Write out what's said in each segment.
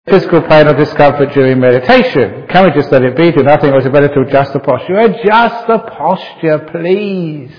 Physical pain or discomfort during meditation. Can we just let it be? Do nothing, or is it better to adjust the posture? Adjust the posture, please.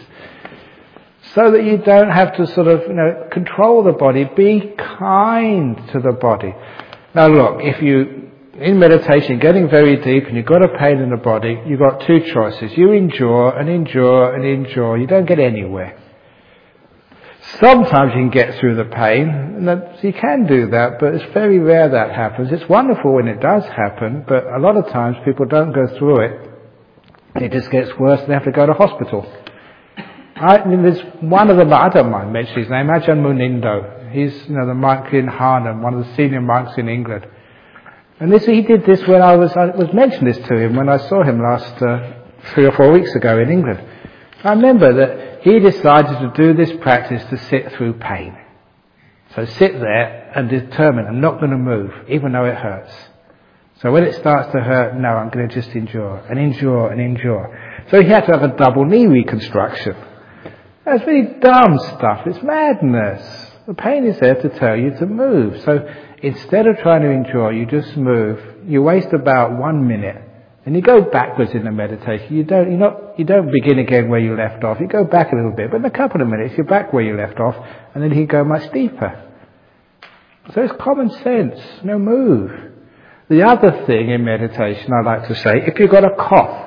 So that you don't have to sort of, control the body. Be kind to the body. Now look, if you, in meditation, getting very deep and you've got a pain in the body, you've got two choices. You endure and endure and endure. You don't get anywhere. Sometimes you can get through the pain, and you can do that, but it's very rare that happens. It's wonderful when it does happen, but a lot of times people don't go through it. It just gets worse and they have to go to hospital. There's one of them, I don't mind mentioning his name, Ajahn Munindo. He's the monk in Harnham, one of the senior monks in England. And he did this when I was mentioning this to him when I saw him last 3 or 4 weeks ago in England. I remember that he decided to do this practice to sit through pain. So sit there and determine, I'm not going to move, even though it hurts. So when it starts to hurt, no, I'm going to just endure and endure and endure. So he had to have a double knee reconstruction. That's really dumb stuff. It's madness. The pain is there to tell you to move. So instead of trying to endure, you just move. You waste about 1 minute. And you go backwards in the meditation. You don't begin again where you left off. You go back a little bit, but in a couple of minutes you're back where you left off, and then you go much deeper. So it's common sense. Move. The other thing in meditation I like to say, if you've got a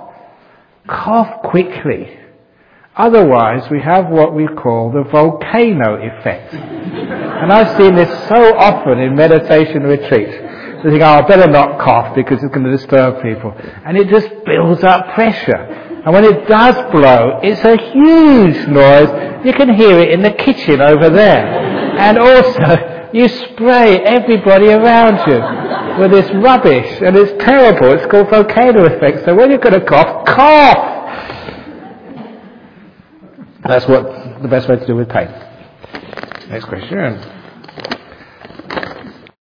cough quickly. Otherwise we have what we call the volcano effect. And I've seen this so often in meditation retreats. They think, I better not cough because it's going to disturb people. And it just builds up pressure. And when it does blow, it's a huge noise. You can hear it in the kitchen over there. And also, you spray everybody around you with this rubbish. And it's terrible. It's called volcano effect. So when you're going to cough. That's what the best way to do with pain. Next question.